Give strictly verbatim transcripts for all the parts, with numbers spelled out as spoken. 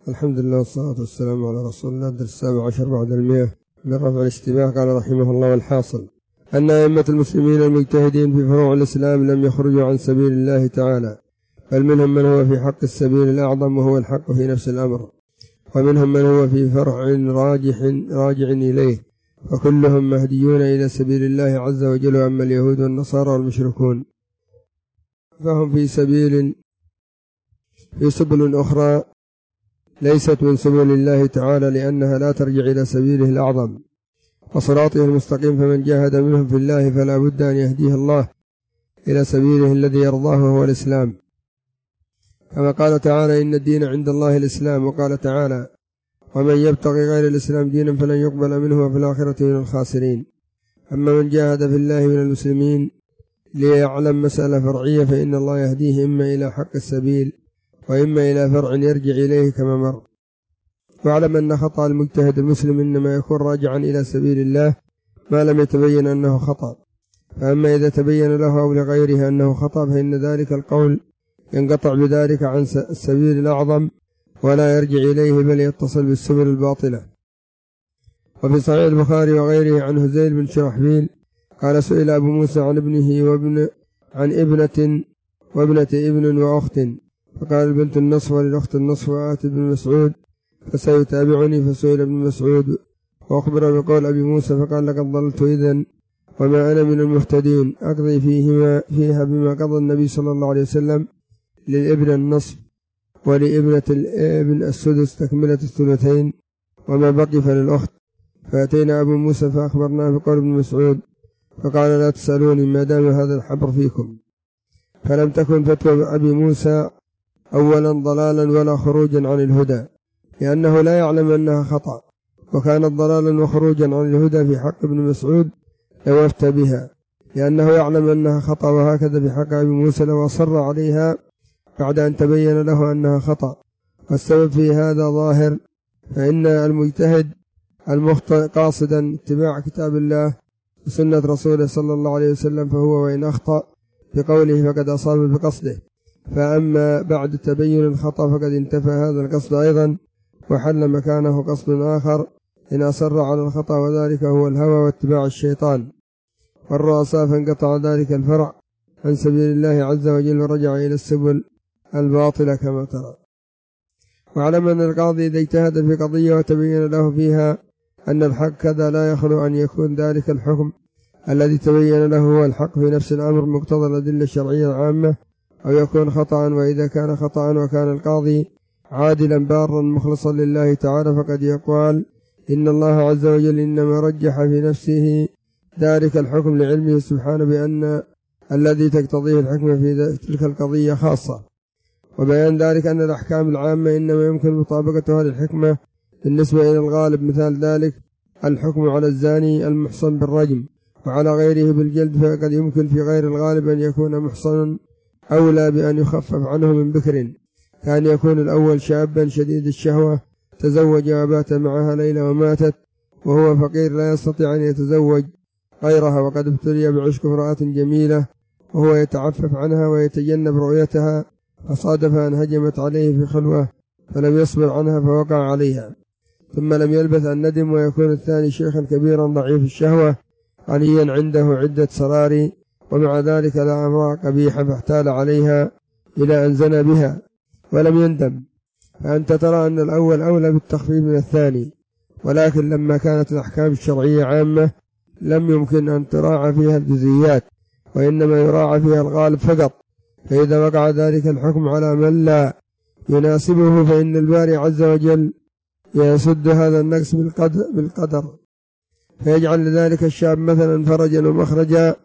الحمد لله والصلاة والسلام على رسول الله. الدرس السابع عشر بعد المئة من رفع الاشتباه. قال رحمه الله: والحاصل أن أئمة المسلمين المجتهدين في فروع الإسلام لم يخرجوا عن سبيل الله تعالى، بل منهم من هو في حق السبيل الأعظم وهو الحق في نفس الأمر، ومنهم من هو في فرع راجح راجع إليه، فكلهم مهديون إلى سبيل الله عز وجل. أما اليهود والنصارى والمشركون فهم في سبيل في سبل أخرى ليست من سبل الله تعالى، لأنها لا ترجع إلى سبيله الأعظم وصراطه المستقيم. فمن جاهد منهم في الله فلا بد أن يهديه الله إلى سبيله الذي يرضاه وهو الإسلام، كما قال تعالى: إن الدين عند الله الإسلام. وقال تعالى: ومن يبتغي غير الإسلام دينا فلن يقبل منه وفي الآخرة من الخاسرين. أما من جاهد في الله من المسلمين ليعلم مسألة فرعية فإن الله يهديه إما إلى حق السبيل وإما إلى فرع يرجع إليه كما مر. واعلم أن خطأ المجتهد المسلم إنما يكون راجعا إلى سبيل الله ما لم يتبين أنه خطأ، فأما إذا تبين له أو لغيره أنه خطأ فإن ذلك القول ينقطع بذلك عن السبيل الأعظم ولا يرجع إليه بل يتصل بالسبل الباطلة. وفي صحيح البخاري وغيره عن هزيل بن شرحبيل قال: سئل أبو موسى عن ابنه وابن عن ابنة وابنة ابن وأخت، فقال: البنت النصف وللأخت النصف، وآت ابن مسعود فسيتابعني. فسئل ابن مسعود وأخبر بقول أبي موسى فقال: لقد ضللت إذن وما أنا من المهتدين، أقضي فيهما فيها بما قضى النبي صلى الله عليه وسلم للابن النصف ولابنة الابن السدس تكملة الثلثين، وما بقي فللأخت. فأتينا أبو موسى فأخبرناه بقول ابن مسعود فقال: لا تسألوني ما دام هذا الحبر فيكم. فلم تكن فتوى أبي موسى أولا ضلالا ولا خروجا عن الهدى، لأنه لا يعلم أنها خطأ، وكانت ضلالا وخروجا عن الهدى في حق ابن مسعود لو أفتى بها، لأنه يعلم أنها خطأ. وهكذا في حق أبي موسى لو أصر عليها بعد أن تبين له أنها خطأ. والسبب في هذا ظاهر، فإن المجتهد المخطئ قاصدا اتباع كتاب الله وسنة رسوله صلى الله عليه وسلم فهو وإن أخطأ بقوله فقد أصاب بقصده، فأما بعد تبين الخطأ فقد انتفى هذا القصد أيضا وحل مكانه قصد آخر إن أصر على الخطأ، وذلك هو الهوى واتباع الشيطان والرؤساء، فانقطع ذلك الفرع عن سبيل الله عز وجل ورجع إلى السبل الباطلة كما ترى. واعلم أن القاضي إذا اجتهد في قضية وتبين له فيها أن الحق كذا لا يخلو أن يكون ذلك الحكم الذي تبين له هو الحق في نفس الأمر مقتضى الأدلة الشرعية العامة، أو يكون خطأ. وإذا كان خطأ وكان القاضي عادلا بارا مخلصا لله تعالى فقد يقال إن الله عز وجل إنما رجح في نفسه ذلك الحكم لعلمه سبحانه بأن الذي تقتضيه الحكمة في تلك القضية خاصة، وبيان ذلك أن الأحكام العامة إنما يمكن مطابقتها للحكمة بالنسبة إلى الغالب. مثال ذلك الحكم على الزاني المحصن بالرجم وعلى غيره بالجلد، فقد يمكن في غير الغالب أن يكون محصنا أولى بأن يخفف عنه من بكر، كان يكون الأول شابا شديد الشهوة تزوج وبات معها ليلة وماتت وهو فقير لا يستطيع أن يتزوج غيرها، وقد ابتلي بعشق امرأة جميلة وهو يتعفف عنها ويتجنب رؤيتها، فصادف أن هجمت عليه في خلوة فلم يصبر عنها فوقع عليها، ثم لم يلبث أن ندم. ويكون الثاني شيخا كبيرا ضعيف الشهوة عليا عنده عدة سراري ومع ذلك لا امرأة قبيحة فاحتال عليها إلى أن زنى بها ولم يندم. فأنت ترى أن الأول أولى بالتخفيف من الثاني، ولكن لما كانت الأحكام الشرعية عامة لم يمكن أن تراعى فيها الجزئيات وإنما يراعى فيها الغالب فقط. فإذا وقع ذلك الحكم على من لا يناسبه فإن الباري عز وجل يسد هذا النقص بالقدر, بالقدر فيجعل لذلك الشاب مثلا فرجا ومخرجا،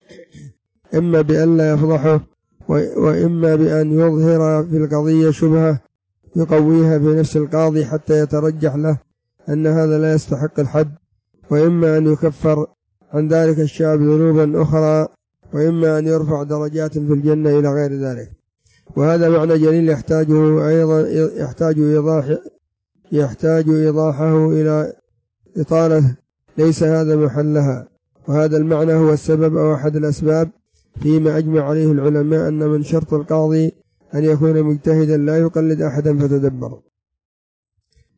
إما بأن لا يفضحه وإما بأن يظهر في القضية شبهة يقويها في نفس القاضي حتى يترجح له أن هذا لا يستحق الحد، وإما أن يكفر عن ذلك الشاب ذنوبا أخرى، وإما أن يرفع درجات في الجنة إلى غير ذلك. وهذا معنى جليل يحتاجه أيضا يحتاج إيضاح يحتاج إيضاحه إلى إطالة ليس هذا محلها. وهذا المعنى هو السبب أو أحد الأسباب فيما أجمع عليه العلماء أن من شرط القاضي أن يكون مجتهدا لا يقلد أحدا فتدبر.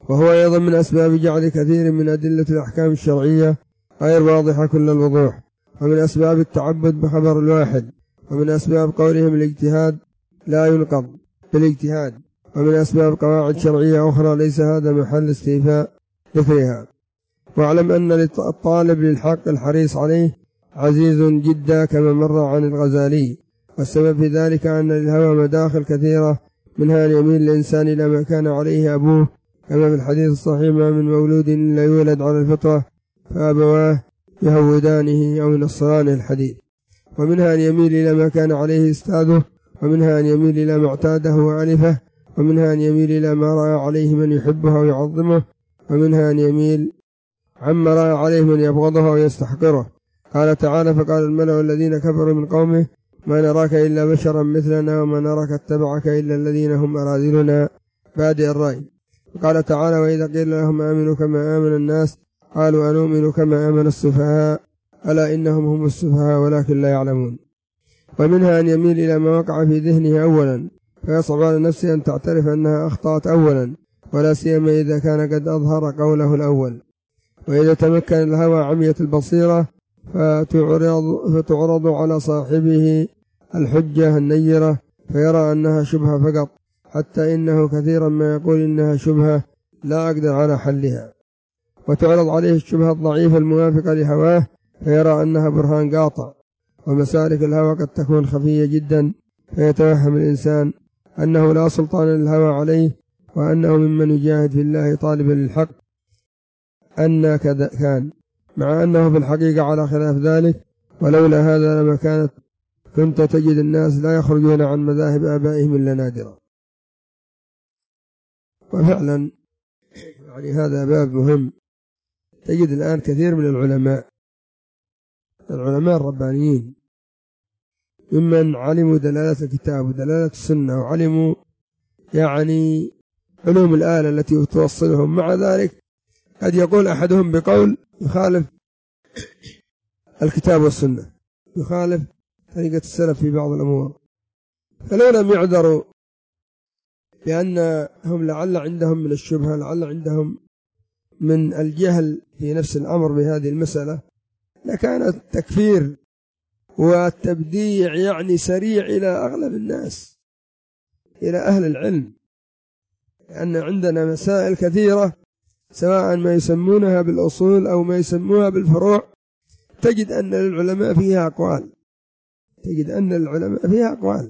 وهو أيضا من أسباب جعل كثير من أدلة الأحكام الشرعية غير واضحة كل الوضوح، ومن أسباب التعبد بخبر الواحد، ومن أسباب قولهم الاجتهاد لا ينقض بالاجتهاد، ومن أسباب قواعد شرعية أخرى ليس هذا محل استيفاء ذكرها. واعلم أن الطالب للحق الحريص عليه عزيز جدا كما مر عن الغزالي، والسبب في ذلك أن للهوى مداخل كثيرة، منها أن يميل الإنسان إلى ما كان عليه أبوه، كما في الحديث الصحيح: ما من مولود إلا يولد على الفطرة فأبواه يهودانه أو ينصرانه الحديث. ومنها أن يميل إلى ما كان عليه أستاذه، ومنها أن يميل إلى ما اعتاده وألفه، ومنها أن يميل إلى ما رأى عليه من يحبه ويعظمه، ومنها أن يميل عما رأى عليه من يبغضه ويستحقره. قال تعالى: فقال الملأ الذين كفروا من قومه ما نراك إلا بشرا مثلنا وما نراك اتبعك إلا الذين هم أراذلنا بادئ الرأي. وقال تعالى: وإذا قيل لهم آمنوا كما آمن الناس قالوا أنؤمن كما آمن السفهاء ألا إنهم هم السفهاء ولكن لا يعلمون. ومنها أن يميل إلى ما وقع في ذهنه أولا، فيصعب على نفسه أن تعترف أنها أخطأت أولا، ولا سيما إذا كان قد أظهر قوله الأول. وإذا تمكن الهوى عمية البصيرة فتعرض, فتعرض على صاحبه الحجة النيرة فيرى أنها شبهة فقط، حتى إنه كثيرا ما يقول إنها شبهة لا أقدر على حلها. وتعرض عليه الشبهة الضعيفة الموافقة لهواه فيرى أنها برهان قاطع. ومسالك الهوى قد تكون خفية جدا، فيتوهم الإنسان أنه لا سلطان للهوى عليه، وأنه ممن يجاهد في الله طالبا للحق أن كذا كان، مع أنه في الحقيقة على خلاف ذلك. ولولا هذا لما كانت كنت تجد الناس لا يخرجون عن مذاهب آبائهم إلا نادرا. وفعلا يعني هذا باب مهم. تجد الآن كثير من العلماء العلماء الربانيين ممن علموا دلالة الكتاب ودلالة السنة، وعلموا يعني علوم الآلة التي توصلهم، مع ذلك قد يقول أحدهم بقول يخالف الكتاب والسنة، يخالف طريقة السلف في بعض الأمور. فلو لم يعذروا لأنهم لعل عندهم من الشبهة، لعل عندهم من الجهل في نفس الأمر بهذه المسألة، لكان التكفير والتبديع يعني سريع إلى أغلب الناس، إلى أهل العلم، لأن عندنا مسائل كثيرة سواء ما يسمونها بالأصول أو ما يسموها بالفروع، تجد أن العلماء فيها أقوال تجد أن العلماء فيها أقوال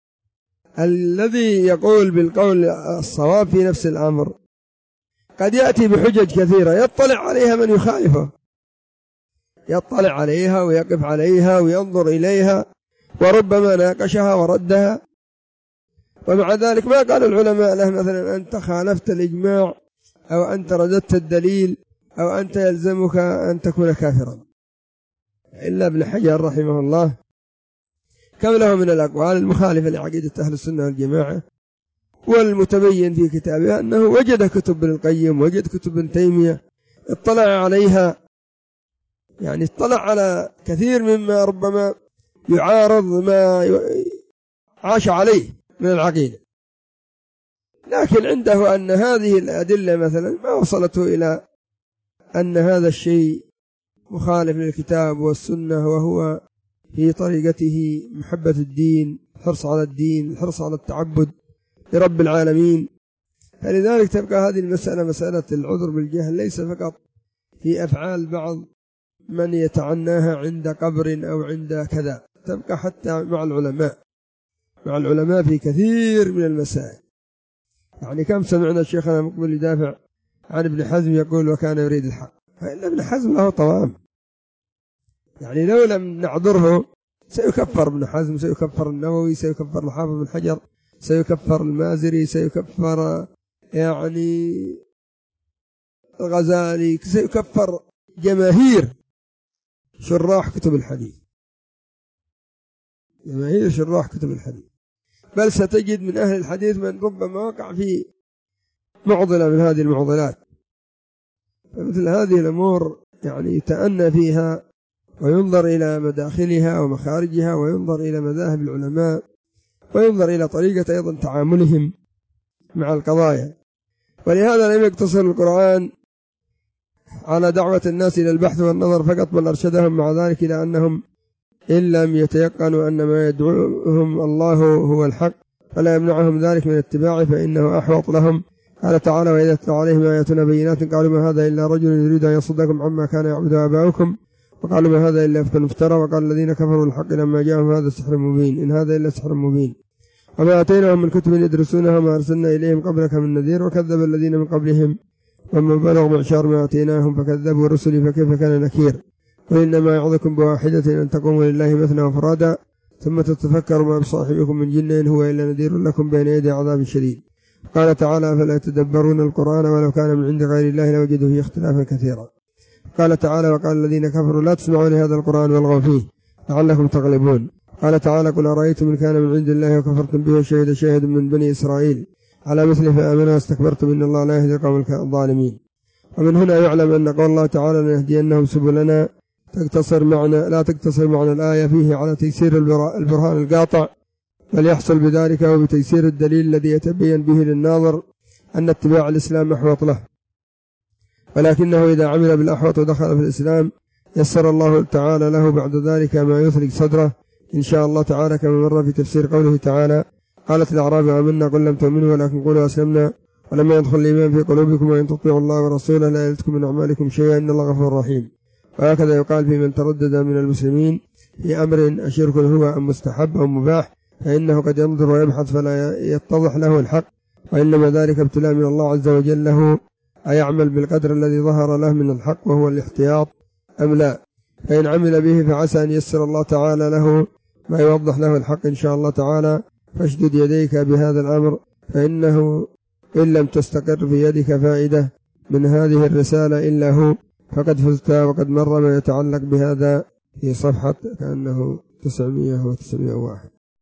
الذي يقول بالقول الصواب في نفس الأمر قد يأتي بحجج كثيرة يطلع عليها من يخالفه، يطلع عليها ويقف عليها وينظر إليها، وربما ناقشها وردها، ومع ذلك ما قال العلماء له مثلا أنت خالفت الإجماع أو أنت رددت الدليل أو أنت يلزمك أن تكون كافرا. إلا ابن حجر رحمه الله كم له من الأقوال المخالفة لعقيدة أهل السنة والجماعة، والمتبين في كتابه أنه وجد كتب ابن القيم، وجد كتب ابن تيمية، اطلع عليها، يعني اطلع على كثير مما ربما يعارض ما عاش عليه من العقيدة، لكن عنده أن هذه الأدلة مثلا ما وصلته إلى أن هذا الشيء مخالف للكتاب والسنة، وهو في طريقته محبة الدين، الحرص على الدين، الحرص على التعبد لرب العالمين. فلذلك تبقى هذه المسألة مسألة العذر بالجهل ليس فقط في أفعال بعض من يتعناها عند قبر أو عند كذا، تبقى حتى مع العلماء مع العلماء في كثير من المسائل. يعني كم سمعنا الشيخنا مقبل يدافع عن ابن حزم يقول وكان يريد الحق، فإن ابن حزم له طوام، يعني لو لم نعذره سيكفر ابن حزم، سيكفر النووي، سيكفر الحافظ بن حجر، سيكفر المازري، سيكفر يعني الغزالي، سيكفر جماهير شراح كتب الحديث جماهير شراح كتب الحديث بل ستجد من أهل الحديث من ربما وقع في معضلة من هذه المعضلات. فمثل هذه الأمور يعني يتأنى فيها وينظر إلى مداخلها ومخارجها، وينظر إلى مذاهب العلماء، وينظر إلى طريقة أيضا تعاملهم مع القضايا. ولهذا لم يقتصر القرآن على دعوة الناس إلى البحث والنظر فقط، بل أرشدهم مع ذلك إلى أنهم إن لم يتيقنوا أن ما يدعوهم الله هو الحق فلا يمنعهم ذلك من اتباعه، فإنه أحوط لهم. قال تعالى: وإذا تتلى عليهم آياتنا بينات قالوا ما هذا إلا رجل يريد أن يصدكم عما كان يعبد آباؤكم وقالوا ما هذا إلا إفك افترى وقال الذين كفروا الحق لما جاءهم هذا سحر مبين إن هذا إلا سحر مبين وما آتيناهم من كتب يدرسونها ما أرسلنا إليهم قبلك من نذير وكذب الذين من قبلهم ومن بلغ معشار ما آتيناهم فكذبوا رسلي فكيف كان نكير. وإنما يعظكم بواحدة أن تقوموا لله مثنى وفرادا ثم تتفكروا ما بصاحبكم من جنة إن هو إلا نذير لكم بين يدي عذاب شديد. قال تعالى: فلا يتدبرون القرآن ولو كان من عند غير الله لوجدوا فيه اختلافا كثيرا. قال تعالى: وقال الذين كفروا لا تسمعوا لهذا القرآن والغوا فيه لعلكم تغلبون. قال تعالى: قل أرأيتم إن كان من عند الله وكفرتم به وشهد شاهد من بني إسرائيل على مثله فآمنوا واستكبرتم إن الله لا يهدي القوم الظالمين. ومن هنا يعلم أن قول الله تعالى: لنهدينهم سبلنا تقتصر معنى لا تقتصر معنى الآية فيه على تيسير البرهان القاطع، بل يحصل بذلك وبتيسير الدليل الذي يتبين به للناظر أن اتباع الإسلام أحوط له. ولكنه إذا عمل بالأحوط ودخل في الإسلام يسر الله تعالى له بعد ذلك ما يثلق صدره إن شاء الله تعالى، كما مر في تفسير قوله تعالى: قالت الأعراب آمنا قل لم تؤمنوا ولكن قولوا أسلمنا ولما يدخل الإيمان في قلوبكم وإن تطيعوا الله ورسوله لا يلتكم من أعمالكم شيئا إن الله غفور رحيم. وهكذا يقال في من تردد من المسلمين في أمر أشرك هو أم مستحب أو مباح فإنه قد ينظر ويبحث فلا يتضح له الحق، وإنما ذلك ابتلاء من الله عز وجل له أيعمل بالقدر الذي ظهر له من الحق وهو الاحتياط أم لا. فإن عمل به فعسى أن يسر الله تعالى له ما يوضح له الحق إن شاء الله تعالى. فاشدد يديك بهذا الأمر فإنه إن لم تستقر في يدك فائدة من هذه الرسالة إلا هو فقد فزت. وقد مر ما يتعلق بهذا في صفحة كأنه تسعمائة وتسعين وواحد.